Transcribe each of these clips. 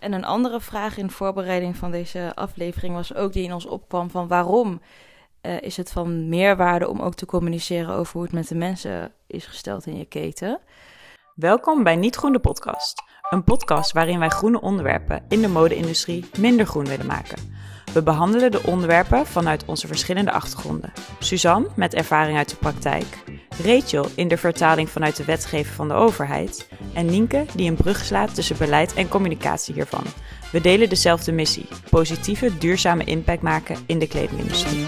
En een andere vraag in voorbereiding van deze aflevering was ook die in ons opkwam van waarom is het van meerwaarde om ook te communiceren over hoe het met de mensen is gesteld in je keten. Welkom bij Niet Groen de podcast. Een podcast waarin wij groene onderwerpen in de mode-industrie minder groen willen maken. We behandelen de onderwerpen vanuit onze verschillende achtergronden. Suzanne met ervaring uit de praktijk, Rachel in de vertaling vanuit de wetgeving van de overheid en Nienke die een brug slaat tussen beleid en communicatie hiervan. We delen dezelfde missie: positieve, duurzame impact maken in de kledingindustrie.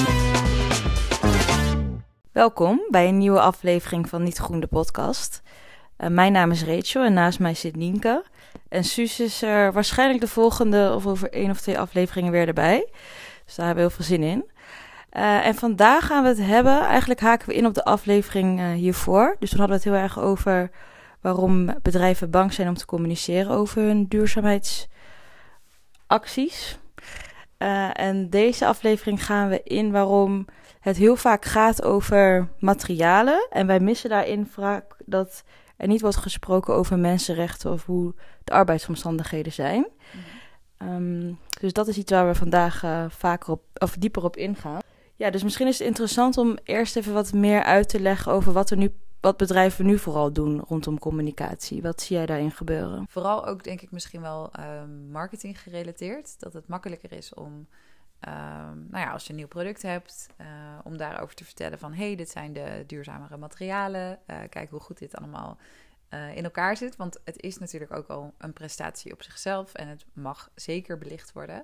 Welkom bij een nieuwe aflevering van Niet Groen de podcast. Mijn naam is Rachel en naast mij zit Nienke. En Suus is er waarschijnlijk de volgende of over 1 of 2 afleveringen weer erbij. Dus daar hebben we heel veel zin in. En vandaag gaan we het hebben, eigenlijk haken we in op de aflevering hiervoor. Dus toen hadden we het heel erg over waarom bedrijven bang zijn om te communiceren over hun duurzaamheidsacties. En deze aflevering gaan we in waarom het heel vaak gaat over materialen. En wij missen daarin vaak dat er niet wordt gesproken over mensenrechten of hoe de arbeidsomstandigheden zijn. Dus dat is iets waar we vandaag dieper op ingaan. Ja, dus misschien is het interessant om eerst even wat meer uit te leggen over wat bedrijven nu vooral doen rondom communicatie. Wat zie jij daarin gebeuren? Vooral ook denk ik misschien wel marketing gerelateerd. Dat het makkelijker is om, als je een nieuw product hebt, om daarover te vertellen van hey, dit zijn de duurzamere materialen. Kijk hoe goed dit allemaal in elkaar zit. Want het is natuurlijk ook al een prestatie op zichzelf en het mag zeker belicht worden.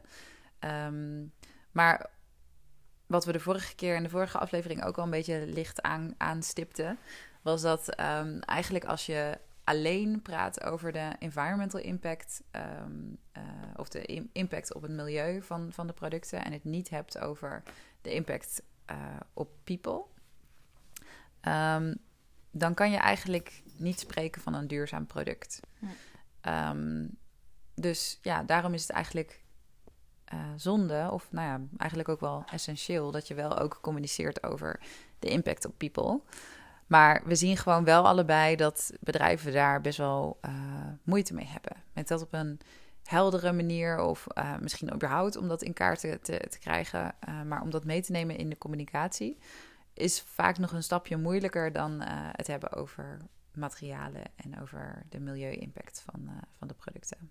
Maar wat we de vorige keer in de vorige aflevering ook al een beetje licht aanstipten, was dat eigenlijk als je alleen praat over de environmental impact of de impact op het milieu van de producten en het niet hebt over de impact op people, dan kan je eigenlijk niet spreken van een duurzaam product. Dus ja, daarom is het eigenlijk zonde, of eigenlijk ook wel essentieel, dat je wel ook communiceert over de impact op people. Maar we zien gewoon wel allebei dat bedrijven daar best wel moeite mee hebben. Met dat op een heldere manier of misschien überhaupt om dat in kaart te krijgen. Maar om dat mee te nemen in de communicatie is vaak nog een stapje moeilijker dan het hebben over materialen en over de milieu-impact van de producten.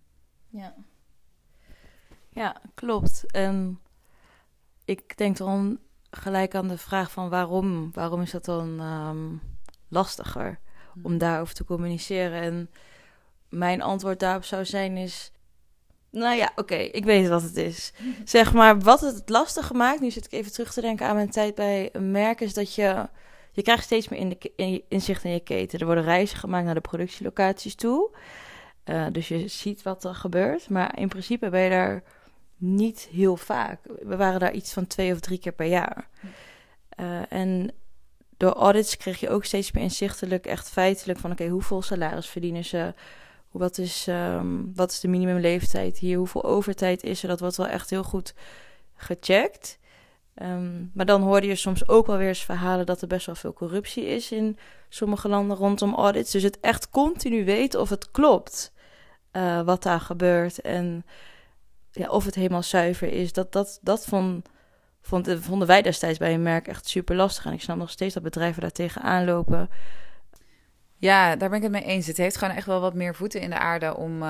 Ja, klopt. En ik denk dan gelijk aan de vraag van waarom is dat dan lastiger om daarover te communiceren? En mijn antwoord daarop zou zijn is, ik weet wat het is. Zeg maar, wat het lastiger maakt, nu zit ik even terug te denken aan mijn tijd bij een merk, is dat je krijgt steeds meer inzicht in je keten. Er worden reizen gemaakt naar de productielocaties toe. Dus je ziet wat er gebeurt. Maar in principe ben je daar niet heel vaak. We waren daar iets van 2 of 3 keer per jaar. En door audits kreeg je ook steeds meer inzichtelijk, echt feitelijk van hoeveel salaris verdienen ze? Wat is de minimumleeftijd hier? Hoeveel overtijd is er? Dat wordt wel echt heel goed gecheckt. Maar dan hoorde je soms ook wel weer eens verhalen dat er best wel veel corruptie is in sommige landen rondom audits. Dus het echt continu weten of het klopt wat daar gebeurt en of het helemaal zuiver is. Dat vonden wij destijds bij een merk echt super lastig. En ik snap nog steeds dat bedrijven daar tegenaan lopen. Ja, daar ben ik het mee eens. Het heeft gewoon echt wel wat meer voeten in de aarde om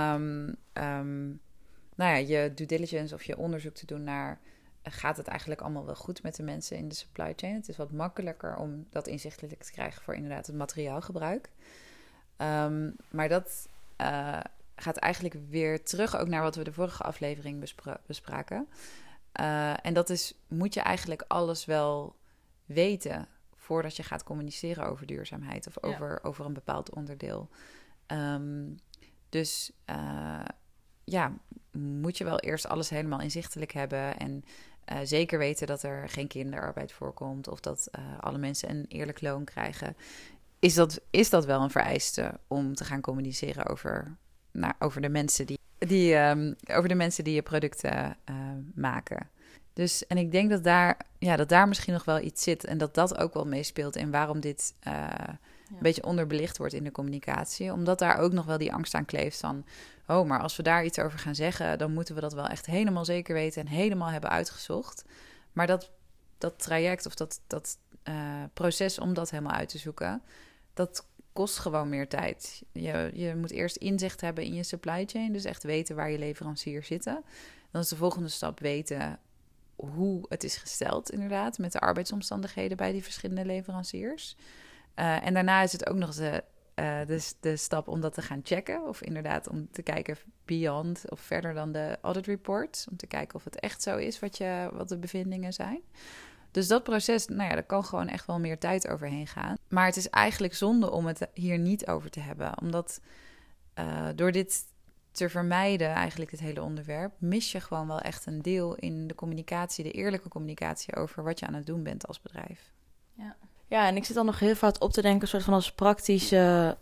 je due diligence of je onderzoek te doen naar, gaat het eigenlijk allemaal wel goed met de mensen in de supply chain? Het is wat makkelijker om dat inzichtelijk te krijgen voor inderdaad het materiaalgebruik. Maar dat gaat eigenlijk weer terug ook naar wat we de vorige aflevering bespraken. En dat is, moet je eigenlijk alles wel weten voordat je gaat communiceren over duurzaamheid of over een bepaald onderdeel. Moet je wel eerst alles helemaal inzichtelijk hebben en zeker weten dat er geen kinderarbeid voorkomt of dat alle mensen een eerlijk loon krijgen. Is dat wel een vereiste om te gaan communiceren over de mensen die je producten maken. Dus, en ik denk dat daar misschien nog wel iets zit en dat ook wel meespeelt in waarom dit een beetje onderbelicht wordt in de communicatie. Omdat daar ook nog wel die angst aan kleeft van, oh, maar als we daar iets over gaan zeggen, dan moeten we dat wel echt helemaal zeker weten en helemaal hebben uitgezocht. Maar dat traject of dat proces om dat helemaal uit te zoeken, dat kost gewoon meer tijd. Je moet eerst inzicht hebben in je supply chain, dus echt weten waar je leveranciers zitten. Dan is de volgende stap weten hoe het is gesteld, inderdaad, met de arbeidsomstandigheden bij die verschillende leveranciers. En daarna is het ook nog de stap om dat te gaan checken. Of inderdaad om te kijken beyond of verder dan de audit report. Om te kijken of het echt zo is wat de bevindingen zijn. Dus dat proces, daar kan gewoon echt wel meer tijd overheen gaan. Maar het is eigenlijk zonde om het hier niet over te hebben. Omdat door dit te vermijden, eigenlijk het hele onderwerp, mis je gewoon wel echt een deel in de communicatie, de eerlijke communicatie over wat je aan het doen bent als bedrijf. Ja, en ik zit dan nog heel vaak op te denken, soort van als praktische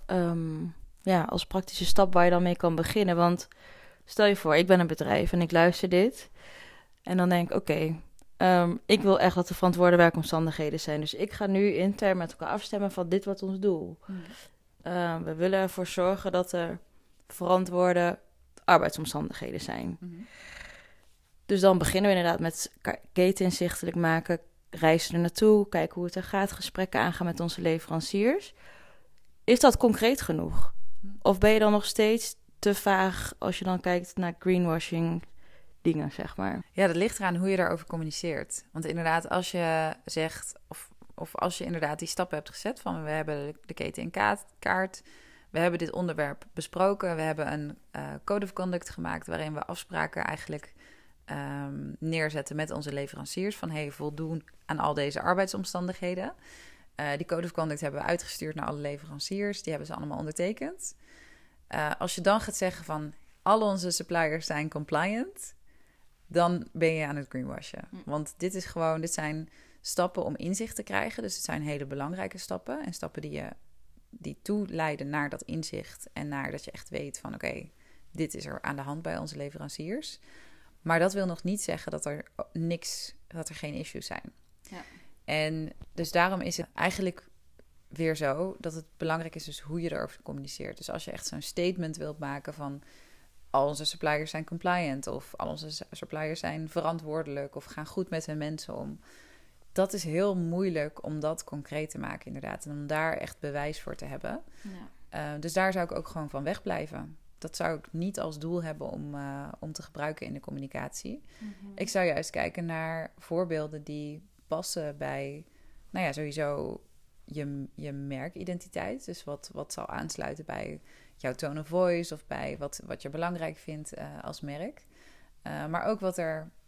stap waar je dan mee kan beginnen. Want stel je voor, ik ben een bedrijf en ik luister dit. En dan denk ik, oké, ik wil echt dat er verantwoorde werkomstandigheden zijn. Dus ik ga nu intern met elkaar afstemmen van dit wordt ons doel. We willen ervoor zorgen dat er verantwoorde arbeidsomstandigheden zijn. Dus dan beginnen we inderdaad met keteninzichtelijk maken, reizen er naartoe, kijken hoe het er gaat, gesprekken aangaan met onze leveranciers. Is dat concreet genoeg? Of ben je dan nog steeds te vaag als je dan kijkt naar greenwashing dingen, zeg maar? Ja, dat ligt eraan hoe je daarover communiceert. Want inderdaad, als je zegt, of als je inderdaad die stappen hebt gezet van we hebben de keten in kaart, we hebben dit onderwerp besproken, we hebben een code of conduct gemaakt waarin we afspraken eigenlijk neerzetten met onze leveranciers van voldoen aan al deze arbeidsomstandigheden. Die code of conduct hebben we uitgestuurd naar alle leveranciers, die hebben ze allemaal ondertekend. Als je dan gaat zeggen van al onze suppliers zijn compliant, dan ben je aan het greenwashen. Want dit zijn stappen om inzicht te krijgen. Dus het zijn hele belangrijke stappen en stappen die toeleiden naar dat inzicht en naar dat je echt weet van oké, dit is er aan de hand bij onze leveranciers. Maar dat wil nog niet zeggen dat er geen issues zijn. Ja. En dus daarom is het eigenlijk weer zo dat het belangrijk is dus hoe je erover communiceert. Dus als je echt zo'n statement wilt maken van al onze suppliers zijn compliant of al onze suppliers zijn verantwoordelijk of gaan goed met hun mensen om. Dat is heel moeilijk om dat concreet te maken inderdaad. En om daar echt bewijs voor te hebben. Ja. Dus daar zou ik ook gewoon van wegblijven. Dat zou ik niet als doel hebben om te gebruiken in de communicatie. Ik zou juist kijken naar voorbeelden die passen bij, sowieso je merkidentiteit. Dus wat zal aansluiten bij jouw tone of voice of bij wat je belangrijk vindt als merk. Maar ook wat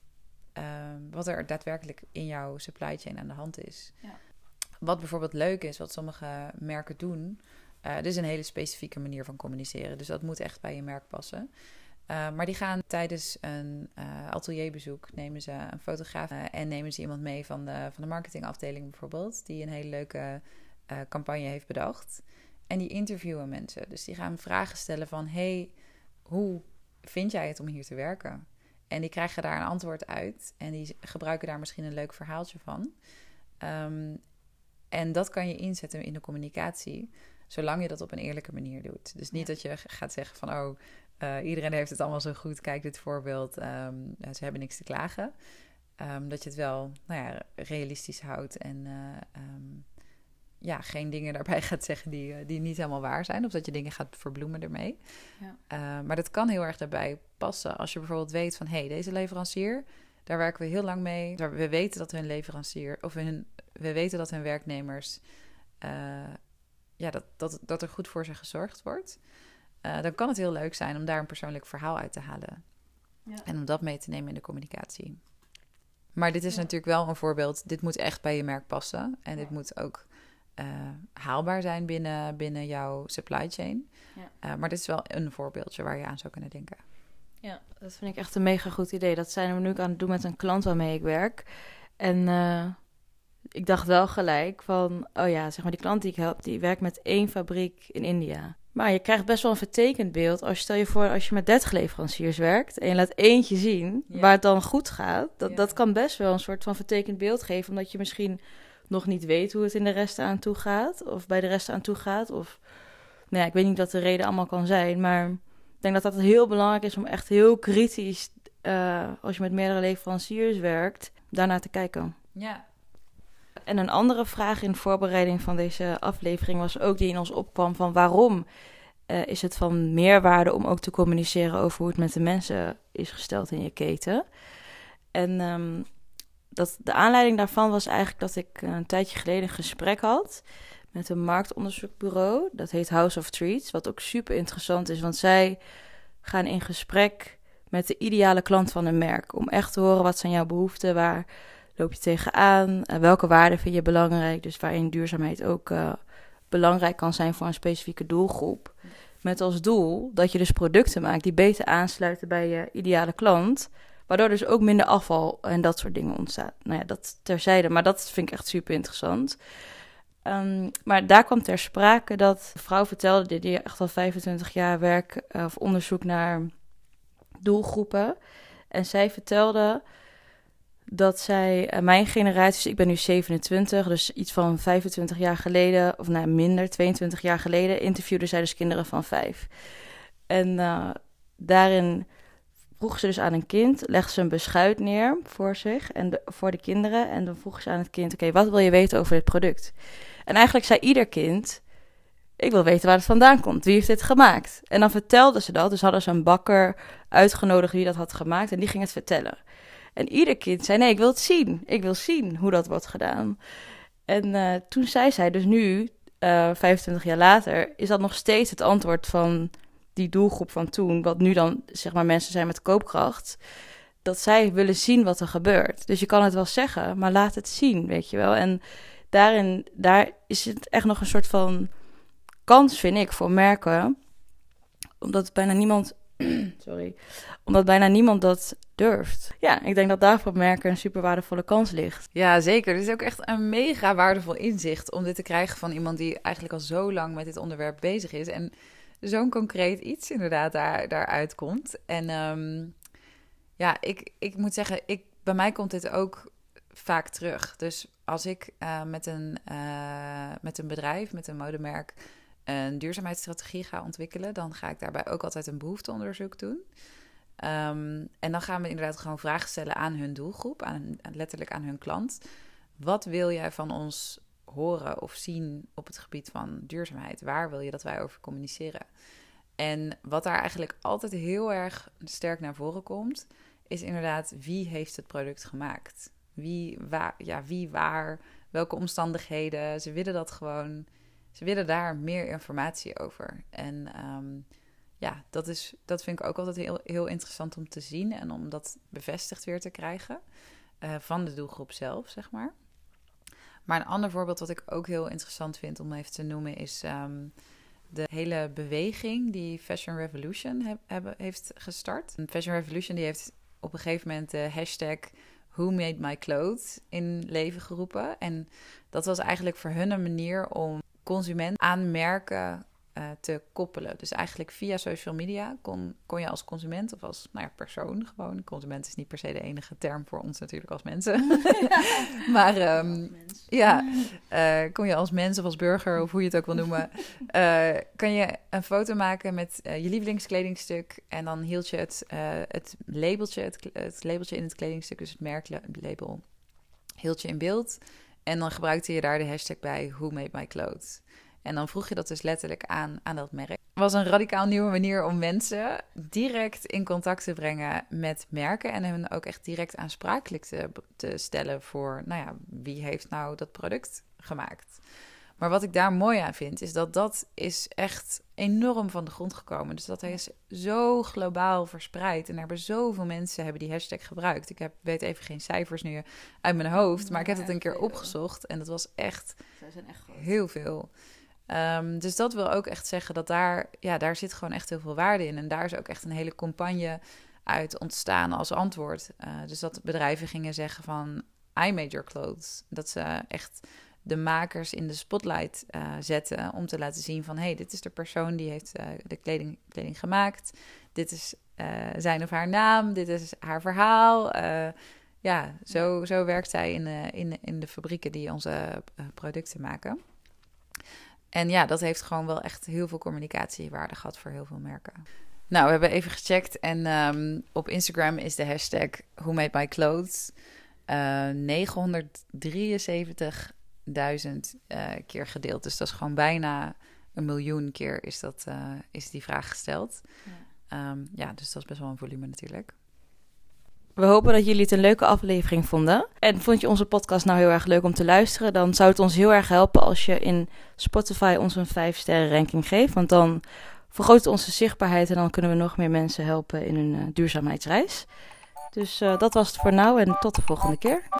er daadwerkelijk in jouw supply chain aan de hand is. Ja. Wat bijvoorbeeld leuk is, wat sommige merken doen, dit is een hele specifieke manier van communiceren. Dus dat moet echt bij je merk passen. Maar die gaan tijdens een atelierbezoek, nemen ze een fotograaf en nemen ze iemand mee van de marketingafdeling bijvoorbeeld, die een hele leuke campagne heeft bedacht. En die interviewen mensen. Dus die gaan vragen stellen van, hoe vind jij het om hier te werken? En die krijgen daar een antwoord uit. En die gebruiken daar misschien een leuk verhaaltje van. En dat kan je inzetten in de communicatie, zolang je dat op een eerlijke manier doet. Dus niet dat je gaat zeggen van, iedereen heeft het allemaal zo goed. Kijk dit voorbeeld. Ze hebben niks te klagen. Dat je het wel realistisch houdt en geen dingen daarbij gaat zeggen die niet helemaal waar zijn. Of dat je dingen gaat verbloemen ermee. Ja. Maar dat kan heel erg daarbij passen. Als je bijvoorbeeld weet van, deze leverancier, daar werken we heel lang mee. We weten dat hun leverancier, we weten dat hun werknemers, dat er goed voor ze gezorgd wordt. Dan kan het heel leuk zijn om daar een persoonlijk verhaal uit te halen. Ja. En om dat mee te nemen in de communicatie. Maar dit is natuurlijk wel een voorbeeld. Dit moet echt bij je merk passen. En dit moet ook haalbaar zijn binnen jouw supply chain. Ja. Maar dit is wel een voorbeeldje waar je aan zou kunnen denken. Ja, dat vind ik echt een mega goed idee. Dat zijn we nu ook aan het doen met een klant waarmee ik werk. En ik dacht wel gelijk van, die klant die ik help, die werkt met 1 fabriek in India. Maar je krijgt best wel een vertekend beeld. Stel je voor, als je met 30 leveranciers werkt en je laat eentje zien waar het dan goed gaat. Dat kan best wel een soort van vertekend beeld geven, omdat je misschien nog niet weet hoe het in de rest aan toe gaat. Of bij de rest aan toe gaat. Of, ik weet niet wat de reden allemaal kan zijn. Maar denk dat dat heel belangrijk is om echt heel kritisch, als je met meerdere leveranciers werkt, daarnaar te kijken. Ja. En een andere vraag in voorbereiding van deze aflevering was ook die in ons opkwam van waarom is het van meerwaarde om ook te communiceren over hoe het met de mensen is gesteld in je keten. En de aanleiding daarvan was eigenlijk dat ik een tijdje geleden een gesprek had met een marktonderzoekbureau. Dat heet House of Treats, wat ook super interessant is, want zij gaan in gesprek met de ideale klant van een merk. Om echt te horen wat zijn jouw behoeften, waar loop je tegenaan, welke waarden vind je belangrijk. Dus waarin duurzaamheid ook belangrijk kan zijn voor een specifieke doelgroep. Met als doel dat je dus producten maakt die beter aansluiten bij je ideale klant. Waardoor dus ook minder afval en dat soort dingen ontstaat. Nou ja, dat terzijde, maar dat vind ik echt super interessant. Maar daar kwam ter sprake dat de vrouw vertelde, die echt al 25 jaar werk of onderzoek naar doelgroepen. En zij vertelde dat zij, mijn generatie, ik ben nu 27, dus iets van 25 jaar geleden, of nou minder, 22 jaar geleden, interviewde zij dus kinderen van 5. En daarin vroeg ze dus aan een kind, legde ze een beschuit neer voor zich en voor de kinderen. En dan vroeg ze aan het kind, oké, wat wil je weten over dit product? En eigenlijk zei ieder kind, ik wil weten waar het vandaan komt. Wie heeft dit gemaakt? En dan vertelde ze dat. Dus hadden ze een bakker uitgenodigd die dat had gemaakt. En die ging het vertellen. En ieder kind zei, nee, ik wil het zien. Ik wil zien hoe dat wordt gedaan. En toen zei zij, dus nu, 25 jaar later, is dat nog steeds het antwoord van die doelgroep van toen. Wat nu dan, zeg maar, mensen zijn met koopkracht. Dat zij willen zien wat er gebeurt. Dus je kan het wel zeggen, maar laat het zien, weet je wel. En daar is het echt nog een soort van kans, vind ik, voor merken. Omdat bijna niemand dat durft. Ja, ik denk dat daar voor merken een super waardevolle kans ligt. Ja, zeker. Het is ook echt een mega waardevol inzicht om dit te krijgen van iemand die eigenlijk al zo lang met dit onderwerp bezig is. En zo'n concreet iets inderdaad daaruit komt. En ik moet zeggen, bij mij komt dit ook vaak terug. Dus als ik met een bedrijf, met een modemerk, een duurzaamheidsstrategie ga ontwikkelen, dan ga ik daarbij ook altijd een behoefteonderzoek doen. En dan gaan we inderdaad gewoon vragen stellen aan hun doelgroep, letterlijk aan hun klant. Wat wil jij van ons horen of zien op het gebied van duurzaamheid? Waar wil je dat wij over communiceren? En wat daar eigenlijk altijd heel erg sterk naar voren komt, is inderdaad wie heeft het product gemaakt? Wie, waar, welke omstandigheden. Ze willen dat gewoon. Ze willen daar meer informatie over. En dat vind ik ook altijd heel, heel interessant om te zien en om dat bevestigd weer te krijgen van de doelgroep zelf, zeg maar. Maar een ander voorbeeld wat ik ook heel interessant vind om even te noemen is de hele beweging die Fashion Revolution heeft gestart. En Fashion Revolution die heeft op een gegeven moment de hashtag Who Made My Clothes in leven geroepen. En dat was eigenlijk voor hun een manier om consument aan merken te koppelen. Dus eigenlijk via social media kon je als consument of als persoon gewoon. Consument is niet per se de enige term voor ons natuurlijk als mensen. Maar kon je als mens of als burger of hoe je het ook wil noemen, kan je een foto maken met je lievelingskledingstuk en dan hield je het labeltje in het kledingstuk, dus het merklabel, hield je in beeld. En dan gebruikte je daar de hashtag bij Who Made My Clothes. En dan vroeg je dat dus letterlijk aan dat merk. Het was een radicaal nieuwe manier om mensen direct in contact te brengen met merken. En hen ook echt direct aansprakelijk te stellen voor, wie heeft nou dat product gemaakt. Maar wat ik daar mooi aan vind, is dat is echt enorm van de grond gekomen. Dus dat is zo globaal verspreid. En er hebben zoveel mensen die hashtag gebruikt. Ik weet even geen cijfers nu uit mijn hoofd, maar ik heb het een keer opgezocht. En dat was echt heel veel. Dus dat wil ook echt zeggen dat daar zit gewoon echt heel veel waarde in. En daar is ook echt een hele campagne uit ontstaan als antwoord. Dus dat bedrijven gingen zeggen van I made your clothes. Dat ze echt de makers in de spotlight zetten om te laten zien van dit is de persoon die heeft de kleding gemaakt. Dit is zijn of haar naam. Dit is haar verhaal. Zo werkt zij in de fabrieken die onze producten maken. En dat heeft gewoon wel echt heel veel communicatiewaarde gehad voor heel veel merken. Nou, we hebben even gecheckt en op Instagram is de hashtag Who Made My Clothes 973.000 keer gedeeld. Dus dat is gewoon bijna 1 miljoen keer is die vraag gesteld. Dus dat is best wel een volume natuurlijk. We hopen dat jullie het een leuke aflevering vonden. En vond je onze podcast nou heel erg leuk om te luisteren? Dan zou het ons heel erg helpen als je in Spotify ons een 5-sterren ranking geeft. Want dan vergroot het onze zichtbaarheid en dan kunnen we nog meer mensen helpen in hun duurzaamheidsreis. Dus dat was het voor nu en tot de volgende keer.